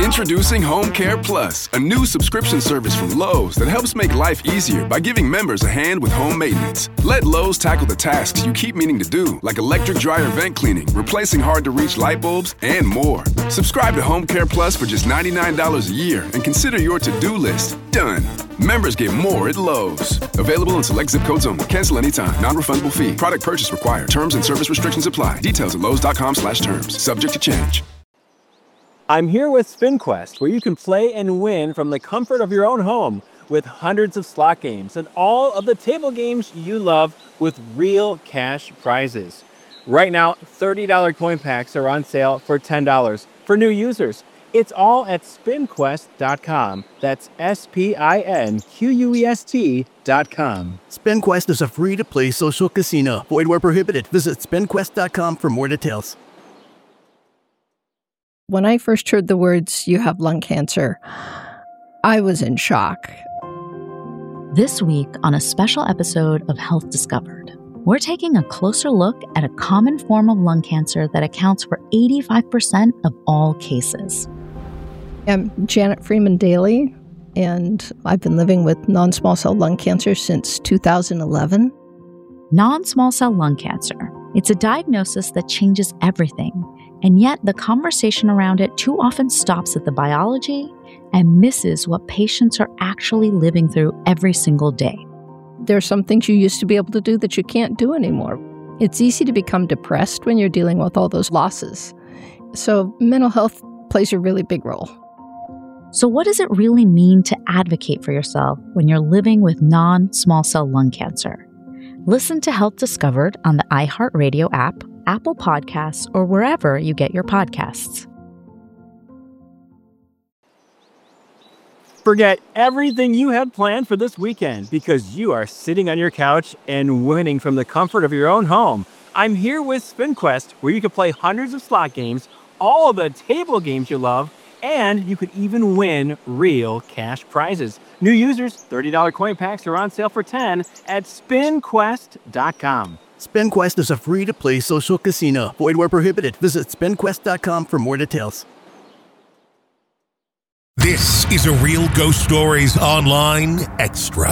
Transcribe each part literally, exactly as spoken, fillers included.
Introducing Home Care Plus, a new subscription service from Lowe's that helps make life easier by giving members a hand with home maintenance. Let Lowe's tackle the tasks you keep meaning to do, like electric dryer vent cleaning, replacing hard-to-reach light bulbs, and more. Subscribe to Home Care Plus for just ninety-nine dollars a year and consider your to-do list done. Members get more at Lowe's. Available in select zip codes only. Cancel anytime. Non-refundable fee. Product purchase required. Terms and service restrictions apply. Details at lowes.com slash terms. Subject to change. I'm here with SpinQuest, where you can play and win from the comfort of your own home with hundreds of slot games and all of the table games you love with real cash prizes. Right now, thirty dollars coin packs are on sale for ten dollars for new users. It's all at spin quest dot com. That's S P I N Q U E S T dot com. SpinQuest is a free-to-play social casino. Void where prohibited. Visit spin quest dot com for more details. When I first heard the words, "you have lung cancer," I was in shock. This week on a special episode of Health Discovered, we're taking a closer look at a common form of lung cancer that accounts for eighty-five percent of all cases. I'm Janet Freeman Daly, and I've been living with non-small cell lung cancer since two thousand eleven. Non-small cell lung cancer. It's a diagnosis that changes everything. And yet, the conversation around it too often stops at the biology and misses what patients are actually living through every single day. There are some things you used to be able to do that you can't do anymore. It's easy to become depressed when you're dealing with all those losses. So mental health plays a really big role. So what does it really mean to advocate for yourself when you're living with non-small cell lung cancer? Listen to Health Discovered on the iHeartRadio app, Apple Podcasts, or wherever you get your podcasts. Forget everything you had planned for this weekend because you are sitting on your couch and winning from the comfort of your own home. I'm here with SpinQuest, where you can play hundreds of slot games, all of the table games you love, and you could even win real cash prizes. New users, thirty dollars coin packs are on sale for ten dollars at spin quest dot com. SpinQuest is a free-to-play social casino. Void where prohibited. Visit spin quest dot com for more details. This is a Real Ghost Stories Online Extra.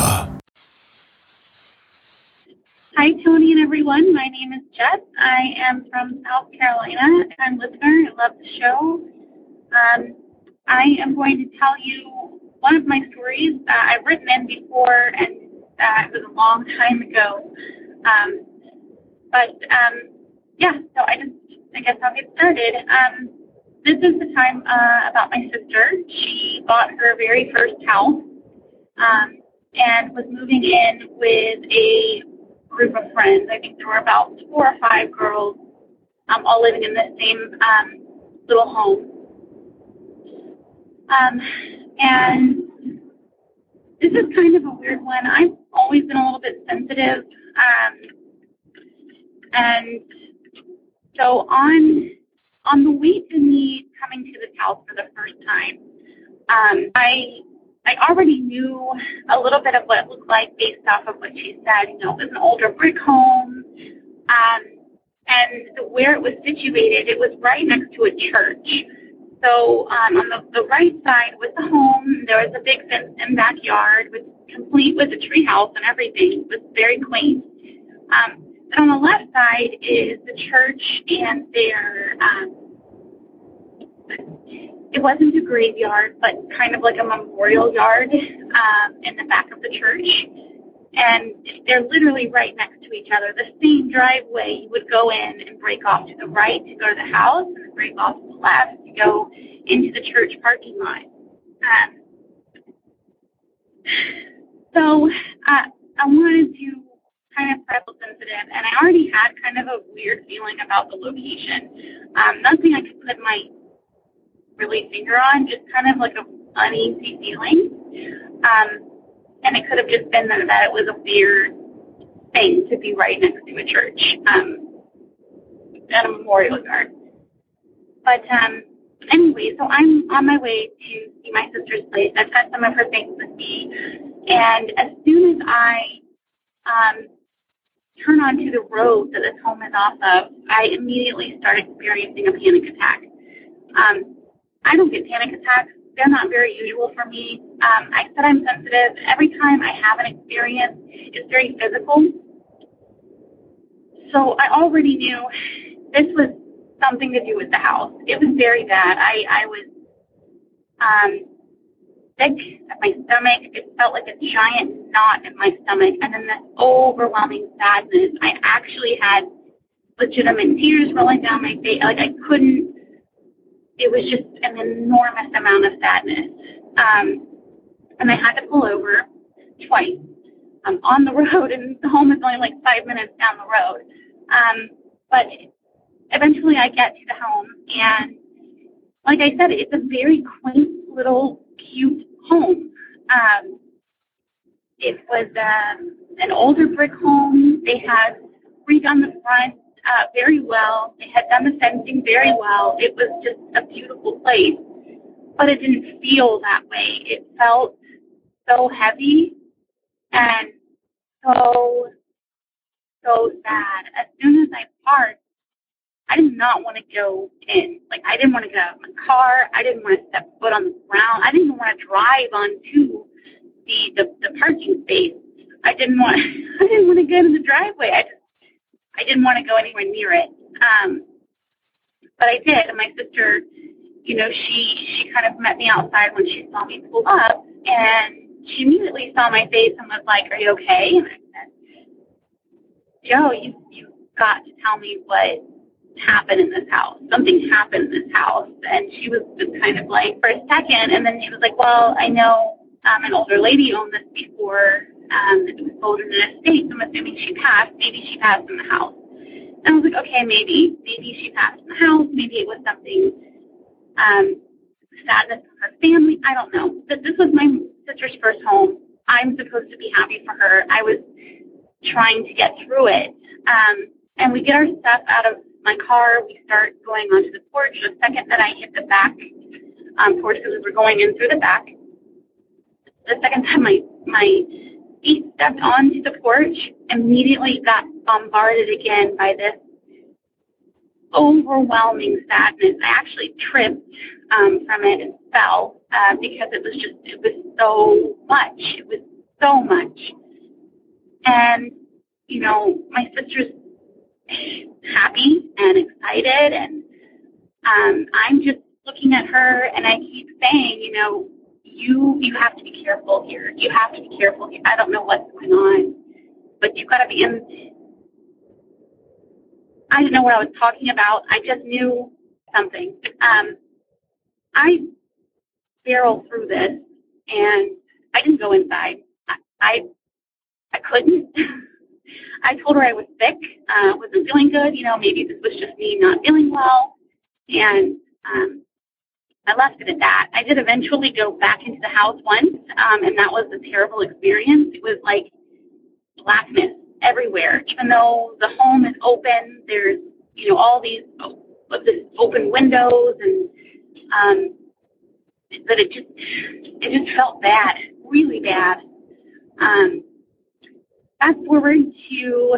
Hi, Tony and everyone. My name is Jess. I am from South Carolina. I'm a listener. I love the show. Um, I am going to tell you one of my stories that I've written in before, and that was a long time ago. Um, but, um, yeah, so I just, I guess I'll get started. Um, this is the time uh, about my sister. She bought her very first house um, and was moving in with a group of friends. I think there were about four or five girls um, all living in the same um, little home. Um, and this is kind of a weird one. I've always been a little bit sensitive. Um, and so on on the way to me coming to this house for the first time, um, I I already knew a little bit of what it looked like based off of what she said. You know, it was an older brick home. Um, and where it was situated, it was right next to a church. So um, on the, the right side was the home. There was a big fenced-in backyard, with, complete with a tree house and everything. It was very quaint. Um, but on the left side is the church and their, um, it wasn't a graveyard, but kind of like a memorial yard um, in the back of the church. And they're literally right next to each other. The same driveway, you would go in and break off to the right to go to the house, and break off to the left to go into the church parking lot. Um, so uh, I wanted to kind of prep sensitive, and I already had kind of a weird feeling about the location. Um, nothing I could put my really finger on, just kind of like an uneasy feeling. Um, And it could have just been that, that it was a weird thing to be right next to a church, um, at a memorial yard. But um, anyway, so I'm on my way to see my sister's place. I've got some of her things with me. And as soon as I um, turn onto the road that this home is off of, I immediately start experiencing a panic attack. Um, I don't get panic attacks. They're not very usual for me. Um, I said I'm sensitive. Every time I have an experience, it's very physical. So I already knew this was something to do with the house. It was very bad. I, I was um, sick at my stomach. It felt like a giant knot in my stomach. And then this overwhelming sadness. I actually had legitimate tears rolling down my face. Like I couldn't. It was just an enormous amount of sadness. Um, and I had to pull over twice. I'm on the road, and the home is only like five minutes down the road. Um, but eventually I get to the home, and like I said, it's a very quaint little cute home. Um, it was um, an older brick home. They had redone the front uh, very well. They had done the fencing very well. It was just a beautiful place, but it didn't feel that way. It felt so heavy and so, so sad. As soon as I parked, I did not want to go in. Like, I didn't want to get out of my car. I didn't want to step foot on the ground. I didn't even want to drive onto the, the, the parking space. I didn't want I didn't want to get in the driveway. I just, I didn't want to go anywhere near it. Um, but I did. And my sister, you know, she, she kind of met me outside when she saw me pull up, and she immediately saw my face and was like, "Are you okay?" And I said, "Joe, you, you've got to tell me what happened in this house. Something happened in this house." And she was just kind of like, for a second, and then she was like, "Well, I know um, an older lady owned this before. Um, it was sold in an estate, so I'm assuming she passed. Maybe she passed in the house." And I was like, okay, maybe. Maybe she passed in the house. Maybe it was something, um, sadness for her family. I don't know. But this was my sister's first home. I'm supposed to be happy for her. I was trying to get through it. Um, and we get our stuff out of my car. We start going onto the porch. The second that I hit the back um, porch, because we were going in through the back, the second time my my feet stepped onto the porch, immediately got bombarded again by this overwhelming sadness. I actually tripped um, from it and fell uh, because it was just, it was so much. It was so much. And, you know, my sister's happy and excited, and um, I'm just looking at her, and I keep saying, you know, you you have to be careful here. You have to be careful here. I don't know what's going on, but you've got to be in. I didn't know what I was talking about. I just knew something. Um, I barreled through this, and I didn't go inside. I I, I couldn't. I told her I was sick, uh, wasn't feeling good. You know, maybe this was just me not feeling well, and um, I left it at that. I did eventually go back into the house once, um, and that was a terrible experience. It was like blackness everywhere. Even though the home is open, there's, you know, all these this open windows, and um, but it just it just felt bad, really bad. Um, fast forward to,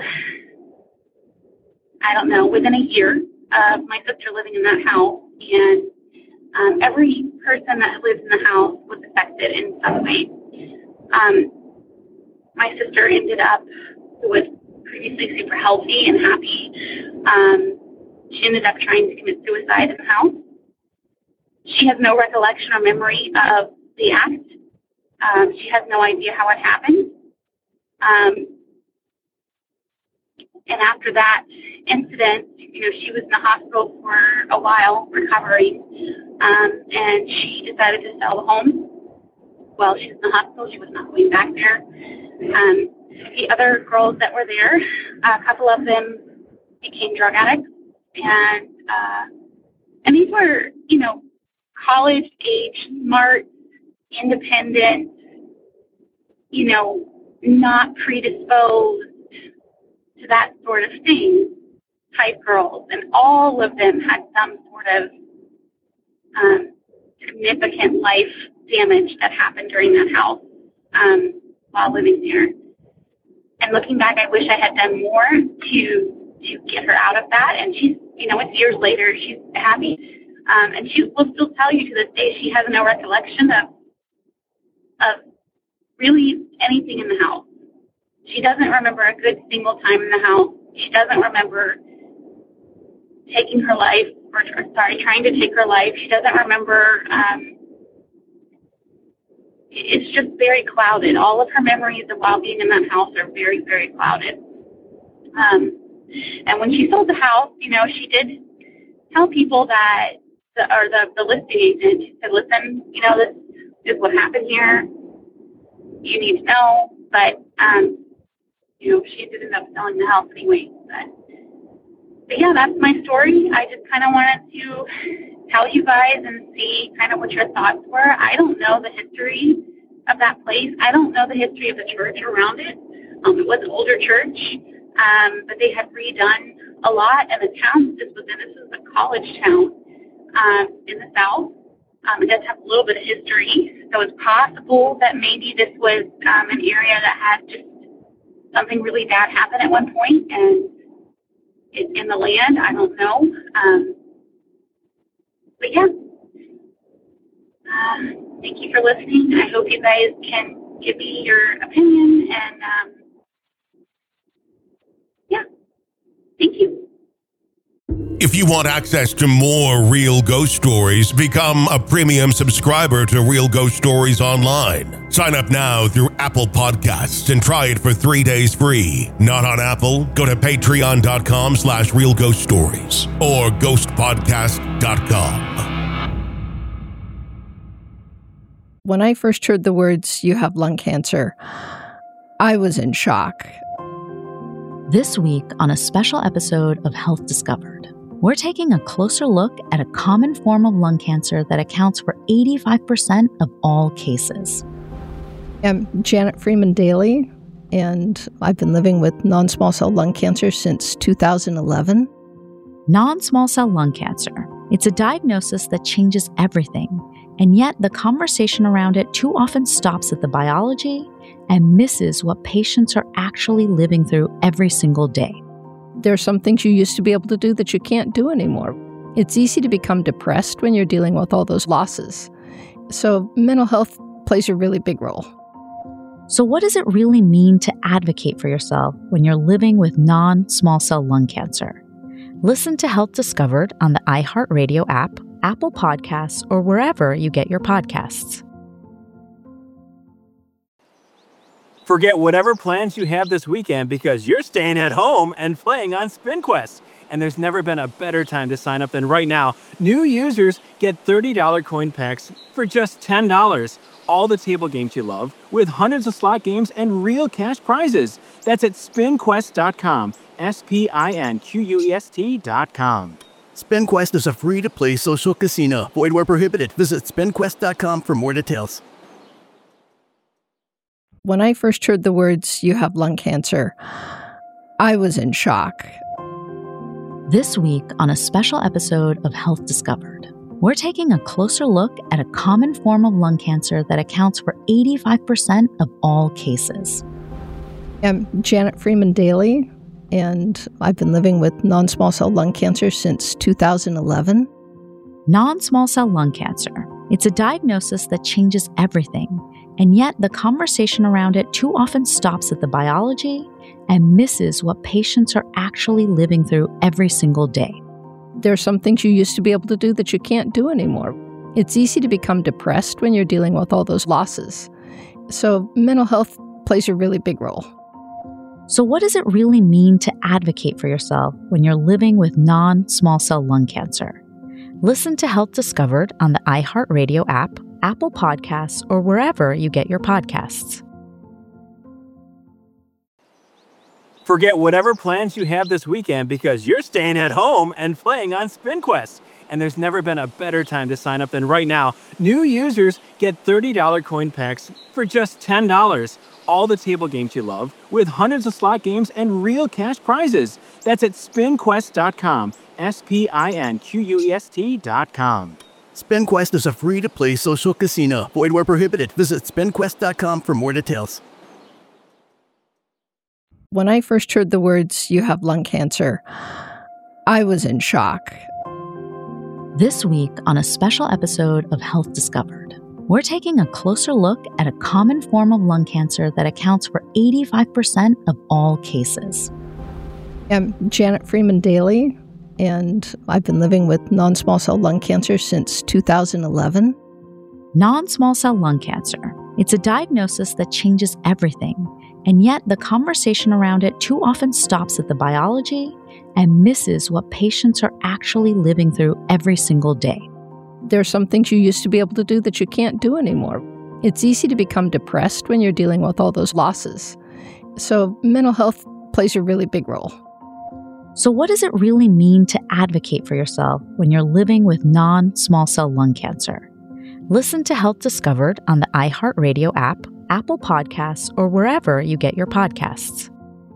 I don't know, within a year of my sister living in that house, and Um, every person that lives in the house was affected in some way. Um, my sister ended up, who was previously super healthy and happy, um, she ended up trying to commit suicide in the house. She has no recollection or memory of the act. Um, she has no idea how it happened. Um, and after that incident, you know, she was in the hospital for a while recovering. Um, and she decided to sell the home. While she was in the hospital, she was not going back there. Um, the other girls that were there, a couple of them became drug addicts, and uh, and these were, you know, college age, smart, independent, you know, not predisposed to that sort of thing type girls, and all of them had some sort of Um, significant life damage that happened during that house um, while living there. And looking back, I wish I had done more to to get her out of that. And she's, you know, it's years later. She's happy. Um, and she will still tell you to this day she has no recollection of of really anything in the house. She doesn't remember a good single time in the house. She doesn't remember taking her life, or, or sorry, trying to take her life. She doesn't remember. Um, it's just very clouded. All of her memories of while being in that house are very, very clouded. Um, and when she sold the house, you know, she did tell people that, the, or the, the listing agent said, listen, you know, this is what happened here. You need to know. But, um, you know, she did end up selling the house anyway. But, but yeah, that's my story. I just kind of wanted to tell you guys and see kind of what your thoughts were. I don't know the history of that place. I don't know the history of the church around it. Um, it was an older church, um, but they had redone a lot, and the town this was in, this is a college town um, in the south. Um, it does have a little bit of history, so it's possible that maybe this was um, an area that had just something really bad happen at one point, and it's in the land. I don't know. Um, but yeah. Uh, thank you for listening. I hope you guys can give me your opinion, and um, yeah. Thank you. If you want access to more Real Ghost Stories, become a premium subscriber to Real Ghost Stories Online. Sign up now through Apple Podcasts and try it for three days free. Not on Apple? Go to patreon.com slash Real Ghost Stories or ghost podcast dot com. When I first heard the words, "you have lung cancer," I was in shock. This week on a special episode of Health Discovered, we're taking a closer look at a common form of lung cancer that accounts for eighty-five percent of all cases. I'm Janet Freeman Daly, and I've been living with non-small cell lung cancer since two thousand eleven. Non-small cell lung cancer. It's a diagnosis that changes everything, and yet the conversation around it too often stops at the biology and misses what patients are actually living through every single day. There are some things you used to be able to do that you can't do anymore. It's easy to become depressed when you're dealing with all those losses. So mental health plays a really big role. So what does it really mean to advocate for yourself when you're living with non-small cell lung cancer? Listen to Health Discovered on the iHeartRadio app, Apple Podcasts, or wherever you get your podcasts. Forget whatever plans you have this weekend because you're staying at home and playing on SpinQuest. And there's never been a better time to sign up than right now. New users get thirty dollars coin packs for just ten dollars. All the table games you love with hundreds of slot games and real cash prizes. That's at spin quest dot com. S P I N Q U E S T dot com. SpinQuest is a free-to-play social casino. Void where prohibited. Visit spin quest dot com for more details. When I first heard the words, "you have lung cancer," I was in shock. This week on a special episode of Health Discovered, we're taking a closer look at a common form of lung cancer that accounts for eighty-five percent of all cases. I'm Janet Freeman Daly, and I've been living with non-small cell lung cancer since two thousand eleven. Non-small cell lung cancer. It's a diagnosis that changes everything, and yet the conversation around it too often stops at the biology and misses what patients are actually living through every single day. There are some things you used to be able to do that you can't do anymore. It's easy to become depressed when you're dealing with all those losses. So mental health plays a really big role. So what does it really mean to advocate for yourself when you're living with non-small cell lung cancer? Listen to Health Discovered on the iHeartRadio app, Apple Podcasts, or wherever you get your podcasts. Forget whatever plans you have this weekend because you're staying at home and playing on SpinQuest. And there's never been a better time to sign up than right now. New users get thirty dollars coin packs for just ten dollars. All the table games you love with hundreds of slot games and real cash prizes. That's at spin quest dot com. S P I N Q U E S T dot com. SpinQuest is a free-to-play social casino. Void where prohibited. Visit spin quest dot com for more details. When I first heard the words, "you have lung cancer," I was in shock. This week on a special episode of Health Discovered, we're taking a closer look at a common form of lung cancer that accounts for eighty-five percent of all cases. I'm Janet Freeman Daly, and I've been living with non-small cell lung cancer since two thousand eleven. Non-small cell lung cancer. It's a diagnosis that changes everything, and yet the conversation around it too often stops at the biology and misses what patients are actually living through every single day. There are some things you used to be able to do that you can't do anymore. It's easy to become depressed when you're dealing with all those losses. So mental health plays a really big role. So what does it really mean to advocate for yourself when you're living with non-small cell lung cancer? Listen to Health Discovered on the iHeartRadio app, Apple Podcasts, or wherever you get your podcasts.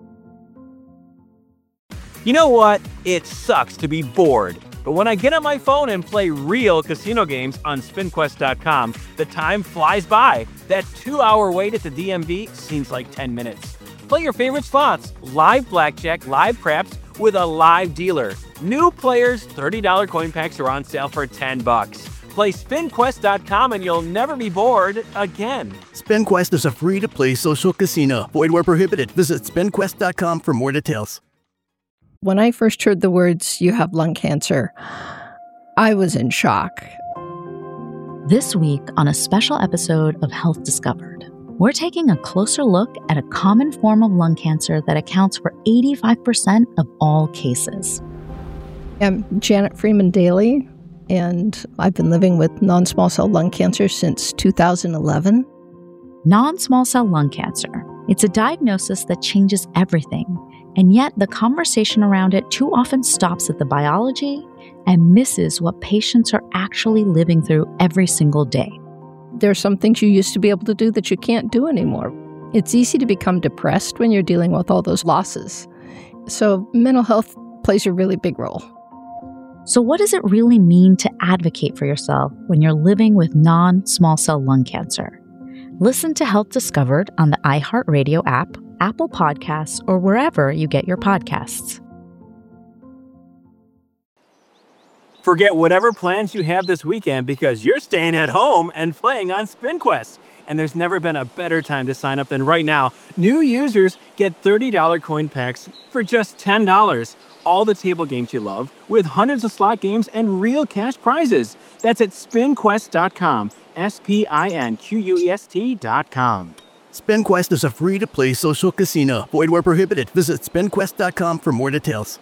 You know what? It sucks to be bored. But when I get on my phone and play real casino games on spin quest dot com, the time flies by. That two-hour wait at the D M V seems like ten minutes. Play your favorite slots, live blackjack, live craps, with a live dealer. New players, thirty dollars coin packs are on sale for ten bucks. Play spin quest dot com and you'll never be bored again. SpinQuest is a free-to-play social casino. Void where prohibited. Visit spin quest dot com for more details. When I first heard the words, "you have lung cancer," I was in shock. This week on a special episode of Health Discovered, we're taking a closer look at a common form of lung cancer that accounts for eighty-five percent of all cases. I'm Janet Freeman Daly, and I've been living with non-small cell lung cancer since two thousand eleven. Non-small cell lung cancer. It's a diagnosis that changes everything, and yet the conversation around it too often stops at the biology and misses what patients are actually living through every single day. There are some things you used to be able to do that you can't do anymore. It's easy to become depressed when you're dealing with all those losses. So mental health plays a really big role. So what does it really mean to advocate for yourself when you're living with non-small cell lung cancer? Listen to Health Discovered on the iHeartRadio app, Apple Podcasts, or wherever you get your podcasts. Forget whatever plans you have this weekend because you're staying at home and playing on SpinQuest. And there's never been a better time to sign up than right now. New users get thirty dollars coin packs for just ten dollars. All the table games you love with hundreds of slot games and real cash prizes. That's at spin quest dot com. S P I N Q U E S T dot com. SpinQuest is a free-to-play social casino. Void where prohibited. Visit spin quest dot com for more details.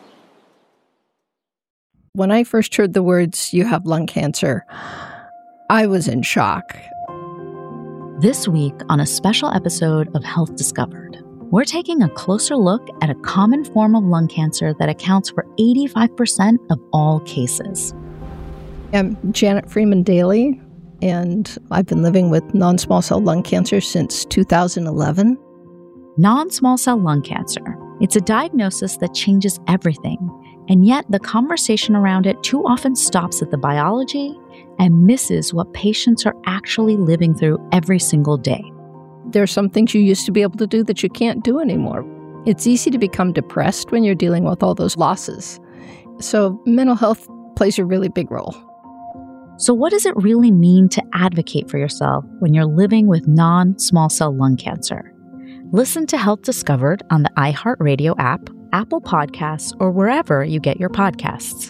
When I first heard the words, "you have lung cancer," I was in shock. This week on a special episode of Health Discovered, we're taking a closer look at a common form of lung cancer that accounts for eighty-five percent of all cases. I'm Janet Freeman Daly, and I've been living with non-small cell lung cancer since two thousand eleven. Non-small cell lung cancer. It's a diagnosis that changes everything, and yet the conversation around it too often stops at the biology and misses what patients are actually living through every single day. There are some things you used to be able to do that you can't do anymore. It's easy to become depressed when you're dealing with all those losses. So mental health plays a really big role. So what does it really mean to advocate for yourself when you're living with non-small cell lung cancer? Listen to Health Discovered on the iHeartRadio app, Apple Podcasts, or wherever you get your podcasts.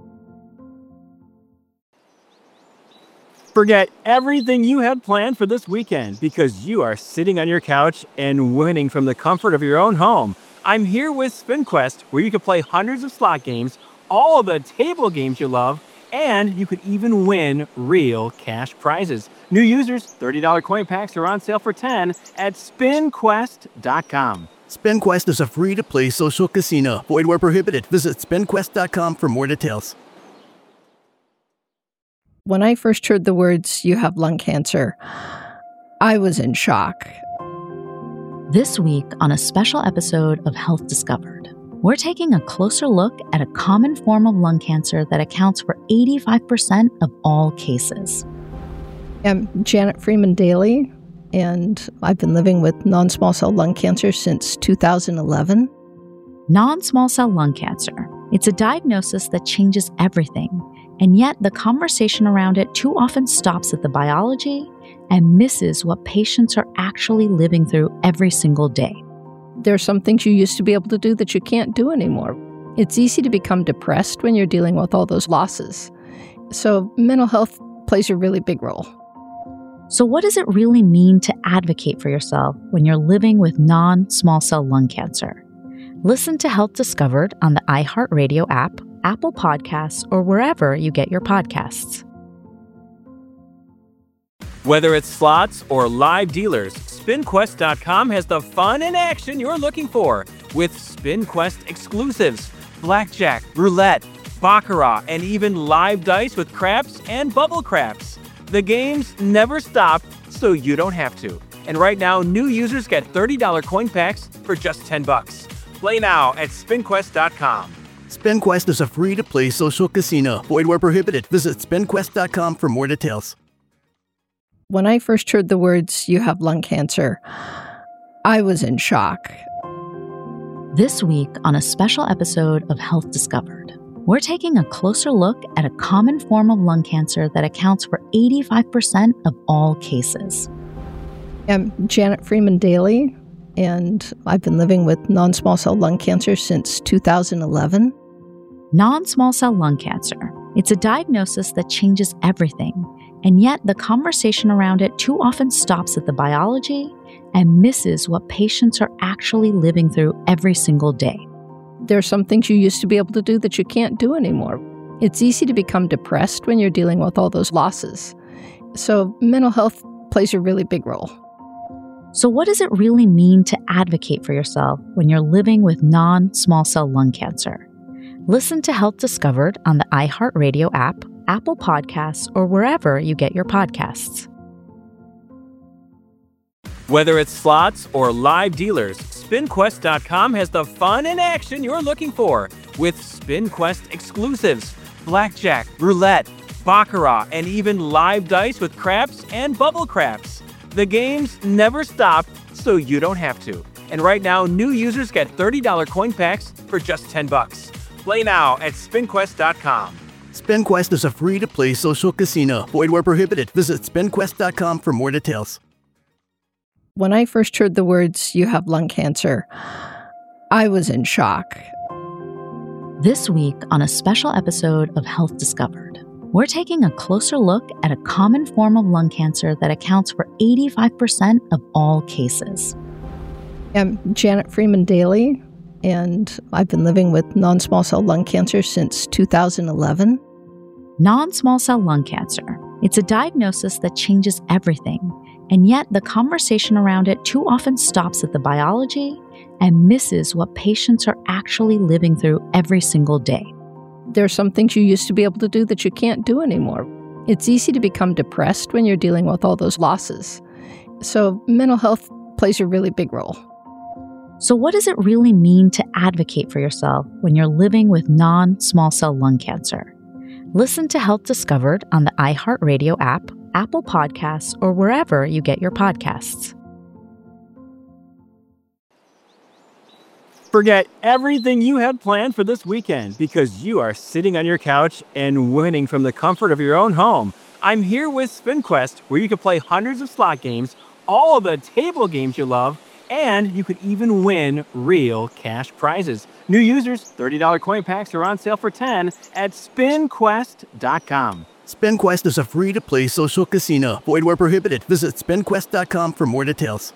Forget everything you had planned for this weekend because you are sitting on your couch and winning from the comfort of your own home. I'm here with SpinQuest, where you can play hundreds of slot games, all of the table games you love, and you could even win real cash prizes. New users, thirty dollars coin packs are on sale for ten dollars at spin quest dot com. SpinQuest is a free-to-play social casino. Void where prohibited. Visit spin quest dot com for more details. When I first heard the words, "you have lung cancer," I was in shock. This week on a special episode of Health Discovered, we're taking a closer look at a common form of lung cancer that accounts for eighty-five percent of all cases. I'm Janet Freeman Daly, and I've been living with non-small cell lung cancer since two thousand eleven. Non-small cell lung cancer. It's a diagnosis that changes everything, and yet the conversation around it too often stops at the biology and misses what patients are actually living through every single day. There are some things you used to be able to do that you can't do anymore. It's easy to become depressed when you're dealing with all those losses. So mental health plays a really big role. So what does it really mean to advocate for yourself when you're living with non-small cell lung cancer? Listen to Health Discovered on the iHeartRadio app, Apple Podcasts, or wherever you get your podcasts. Whether it's slots or live dealers, spin quest dot com has the fun and action you're looking for with SpinQuest exclusives, blackjack, roulette, baccarat, and even live dice with craps and bubble craps. The games never stop, so you don't have to. And right now, new users get thirty dollars coin packs for just ten bucks. Play now at spin quest dot com. SpinQuest is a free-to-play social casino. Void where prohibited. Visit spin quest dot com for more details. When I first heard the words, "you have lung cancer," I was in shock. This week on a special episode of Health Discovered, we're taking a closer look at a common form of lung cancer that accounts for eighty-five percent of all cases. I'm Janet Freeman Daly, and I've been living with non-small cell lung cancer since two thousand eleven. Non-small cell lung cancer. It's a diagnosis that changes everything, and yet the conversation around it too often stops at the biology and misses what patients are actually living through every single day. There are some things you used to be able to do that you can't do anymore. It's easy to become depressed when you're dealing with all those losses. So mental health plays a really big role. So what does it really mean to advocate for yourself when you're living with non-small cell lung cancer? Listen to Health Discovered on the iHeartRadio app, Apple Podcasts, or wherever you get your podcasts. Whether it's slots or live dealers, spin quest dot com has the fun and action you're looking for with SpinQuest exclusives, blackjack, roulette, baccarat, and even live dice with craps and bubble craps. The games never stop, so you don't have to. And right now, new users get thirty dollars coin packs for just ten bucks. Play now at spin quest dot com. SpinQuest is a free-to-play social casino. Void where prohibited. Visit spin quest dot com for more details. When I first heard the words, "you have lung cancer," I was in shock. This week on a special episode of Health Discovered, we're taking a closer look at a common form of lung cancer that accounts for eighty-five percent of all cases. I'm Janet Freeman Daly, and I've been living with non-small cell lung cancer since two thousand eleven. Non-small cell lung cancer. It's a diagnosis that changes everything, and yet the conversation around it too often stops at the biology and misses what patients are actually living through every single day. There are some things you used to be able to do that you can't do anymore. It's easy to become depressed when you're dealing with all those losses. So mental health plays a really big role. So what does it really mean to advocate for yourself when you're living with non-small cell lung cancer? Listen to Health Discovered on the iHeartRadio app, Apple Podcasts, or wherever you get your podcasts. Forget everything you had planned for this weekend because you are sitting on your couch and winning from the comfort of your own home. I'm here with SpinQuest, where you can play hundreds of slot games, all of the table games you love, and you could even win real cash prizes. New users, thirty dollars coin packs are on sale for ten dollars at spin quest dot com. SpinQuest is a free-to-play social casino. Void where prohibited. Visit spin quest dot com for more details.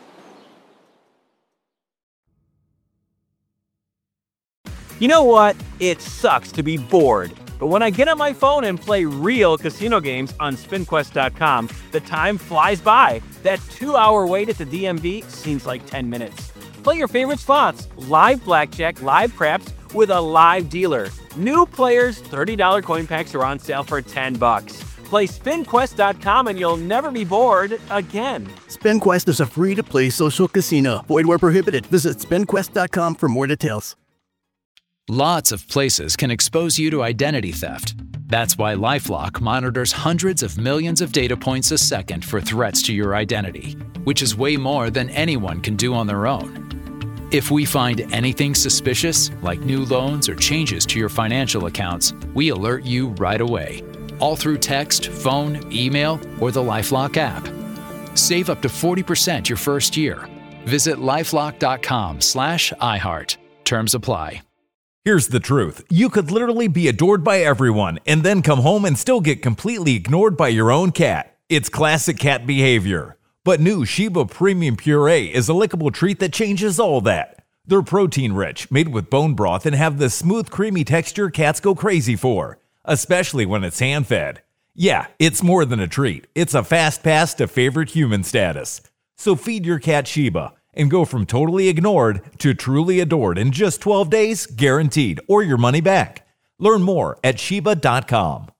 You know what? It sucks to be bored. But when I get on my phone and play real casino games on spin quest dot com, the time flies by. That two-hour wait at the D M V seems like ten minutes. Play your favorite slots, live blackjack, live craps with a live dealer. New players, thirty dollars coin packs are on sale for ten bucks. Play spin quest dot com and you'll never be bored again. SpinQuest is a free-to-play social casino. Void where prohibited. Visit spin quest dot com for more details. Lots of places can expose you to identity theft. That's why LifeLock monitors hundreds of millions of data points a second for threats to your identity, which is way more than anyone can do on their own. If we find anything suspicious, like new loans or changes to your financial accounts, we alert you right away. all through text, phone, email, or the LifeLock app. Save up to forty percent your first year. Visit lifelock.com slash iHeart. Terms apply. Here's the truth. You could literally be adored by everyone and then come home and still get completely ignored by your own cat. It's classic cat behavior. But new Sheba Premium Puree is a lickable treat that changes all that. They're protein-rich, made with bone broth, and have the smooth, creamy texture cats go crazy for, especially when it's hand-fed. Yeah, it's more than a treat. It's a fast pass to favorite human status. So feed your cat Sheba and go from totally ignored to truly adored in just twelve days, guaranteed, or your money back. Learn more at Sheba dot com.